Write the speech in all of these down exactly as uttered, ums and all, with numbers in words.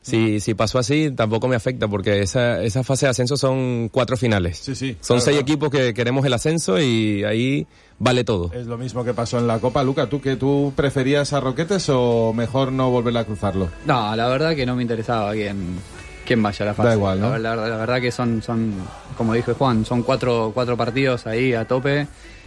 Si, si pasó así, tampoco me afecta, porque esa, esa fase de ascenso son cuatro finales. Sí, sí. Son claro, seis claro. equipos que queremos el ascenso y ahí vale todo. Es lo mismo que pasó en la Copa. Luca, ¿tú que tú preferías a Roquetes o mejor no volver a cruzarlo? No, la verdad que no me interesaba quién, quién vaya a la fase. Da igual, ¿no? La, la, la verdad que son, son, como dijo Juan, son cuatro, cuatro partidos ahí a tope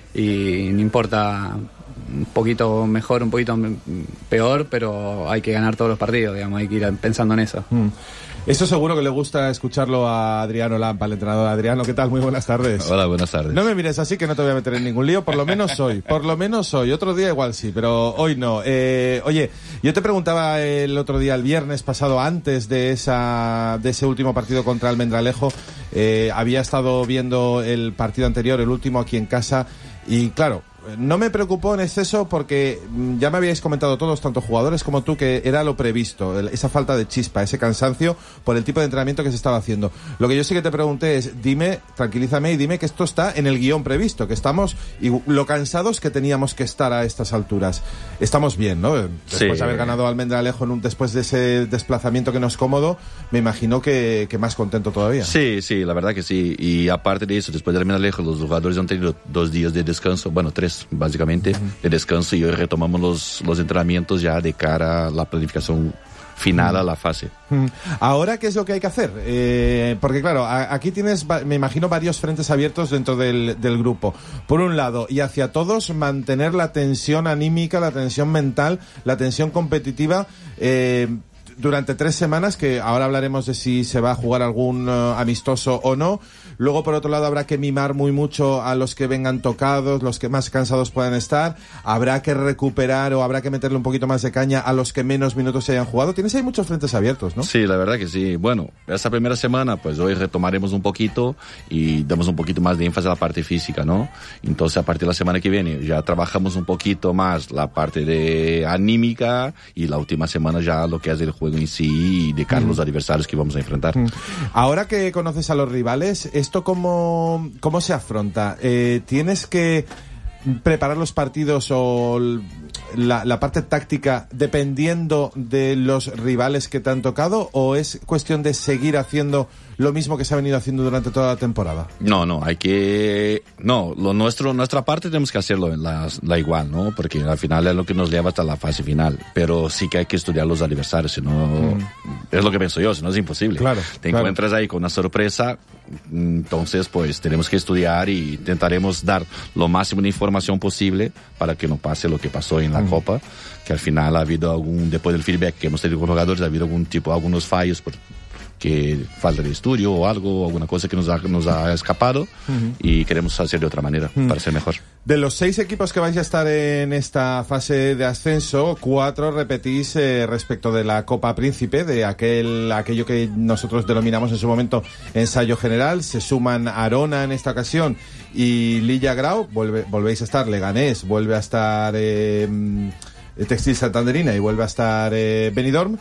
y no importa un poquito mejor, un poquito peor, pero hay que ganar todos los partidos, digamos, hay que ir pensando en eso. Mm. Eso seguro que le gusta escucharlo a Adriano Lampa, el entrenador. Adriano, ¿qué tal? Muy buenas tardes. Hola, buenas tardes. No me mires así, que no te voy a meter en ningún lío, por lo menos hoy, por lo menos hoy. Otro día igual sí, pero hoy no. Eh, oye, yo te preguntaba el otro día, el viernes pasado, antes de esa de ese último partido contra Almendralejo, eh, había estado viendo el partido anterior, el último aquí en casa, y claro, no me preocupó en exceso porque ya me habíais comentado todos, tanto jugadores como tú, que era lo previsto, esa falta de chispa, ese cansancio por el tipo de entrenamiento que se estaba haciendo. Lo que yo sí que te pregunté es, dime, tranquilízame y dime que esto está en el guión previsto, que estamos y lo cansados que teníamos que estar a estas alturas. Estamos bien, ¿no? Después sí. de haber ganado Almendralejo en un, después de ese desplazamiento que no es cómodo, me imagino que, que más contento todavía. Sí, sí, la verdad que sí. Y aparte de eso, después de Almendralejo, los jugadores han tenido dos días de descanso, bueno, tres básicamente, uh-huh. de descanso, y hoy retomamos los, los entrenamientos ya de cara a la planificación final, uh-huh. a la fase. Uh-huh. Ahora, ¿qué es lo que hay que hacer? Eh, porque claro, a, aquí tienes, me imagino, varios frentes abiertos dentro del, del grupo. Por un lado, y hacia todos, mantener la tensión anímica, la tensión mental, la tensión competitiva, eh, durante tres semanas, que ahora hablaremos de si se va a jugar algún uh, amistoso o no. Luego, por otro lado, habrá que mimar muy mucho a los que vengan tocados, los que más cansados puedan estar. Habrá que recuperar o habrá que meterle un poquito más de caña a los que menos minutos se hayan jugado. Tienes ahí muchos frentes abiertos, ¿no? Sí, la verdad que sí. Bueno, esta primera semana, pues hoy retomaremos un poquito y damos un poquito más de énfasis a la parte física, ¿no? Entonces, a partir de la semana que viene, ya trabajamos un poquito más la parte de anímica, y la última semana ya lo que es el juego en sí y de cara a los adversarios que vamos a enfrentar. Ahora que conoces a los rivales, ¿esto cómo, cómo se afronta? Eh, ¿Tienes que preparar los partidos o la, la parte táctica dependiendo de los rivales que te han tocado, o es cuestión de seguir haciendo lo mismo que se ha venido haciendo durante toda la temporada? No, no, hay que... No, lo nuestro, nuestra parte tenemos que hacerlo en la, la igual, ¿no? Porque al final es lo que nos lleva hasta la fase final. Pero sí que hay que estudiar los adversarios, si no... Mm. Es lo que pienso yo, si no es imposible. Claro, Te claro. encuentras ahí con una sorpresa, entonces pues tenemos que estudiar y intentaremos dar lo máximo de información posible para que no pase lo que pasó en la mm. Copa, que al final ha habido algún, después del feedback que hemos tenido con los jugadores, ha habido algún tipo, algunos fallos por que falta de estudio o algo, alguna cosa que nos ha, nos ha escapado, uh-huh. y queremos hacer de otra manera, uh-huh. para ser mejor. De los seis equipos que vais a estar en esta fase de ascenso, cuatro repetís eh, respecto de la Copa Príncipe, de aquel aquello que nosotros denominamos en su momento ensayo general. Se suman Arona en esta ocasión y Lilla Grau, vuelve, volvéis a estar Leganés, vuelve a estar eh, Textil Santanderina y vuelve a estar eh, Benidorm.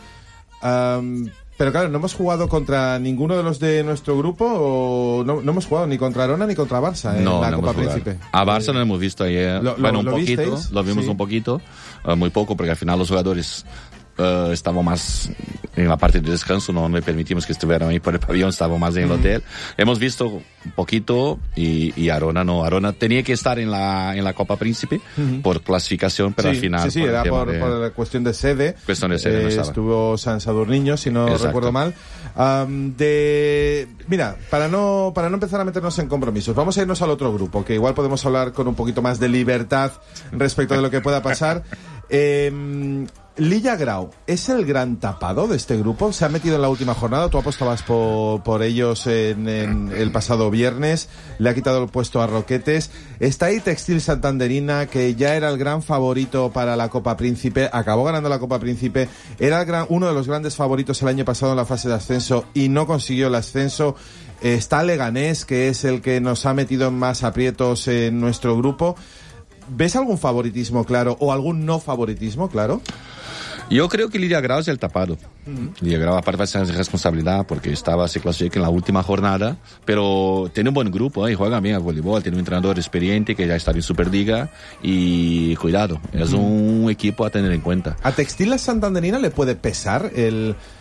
Um, Pero claro, no hemos jugado contra ninguno de los de nuestro grupo, o no, no hemos jugado ni contra Arona ni contra Barça en no, la no Copa Príncipe. A Barça eh, no hemos visto ayer. Lo, bueno, lo, un ¿lo poquito, visteis? Lo vimos sí. un poquito, uh, muy poco, porque al final los jugadores uh, estaban más en la parte de descanso, no le permitimos que estuvieran ahí por el pabellón, estaban más en el mm. hotel. Hemos visto un poquito, y, y Arona no. Arona tenía que estar en la, en la Copa Príncipe mm-hmm. por clasificación, pero sí, al final... Sí, sí, por era por, de, por la cuestión de sede. Cuestión de sede, eh, no estaba. Estuvo San Sadurniño, si no Exacto. recuerdo mal. Um, de Mira, para no, para no empezar a meternos en compromisos, vamos a irnos al otro grupo, que igual podemos hablar con un poquito más de libertad respecto de lo que pueda pasar. Eh, Lilla Grau, ¿es el gran tapado de este grupo? Se ha metido en la última jornada, tú apostabas por, por ellos en, en el pasado viernes, le ha quitado el puesto a Roquetes. Está ahí Textil Santanderina, que ya era el gran favorito para la Copa Príncipe, acabó ganando la Copa Príncipe, era el gran, uno de los grandes favoritos el año pasado en la fase de ascenso y no consiguió el ascenso. Está Leganés, que es el que nos ha metido en más aprietos en nuestro grupo. ¿Ves algún favoritismo claro o algún no favoritismo claro? Yo creo que Lilla Grau es el tapado. Uh-huh. Lilla Grau aparte va a ser responsabilidad porque estaba, se clasificó en la última jornada, pero tiene un buen grupo, ¿eh? Juega bien al voleibol, tiene un entrenador experiente que ya está en Superliga y cuidado, es uh-huh. un equipo a tener en cuenta. ¿A Textil Santanderina le puede pesar el,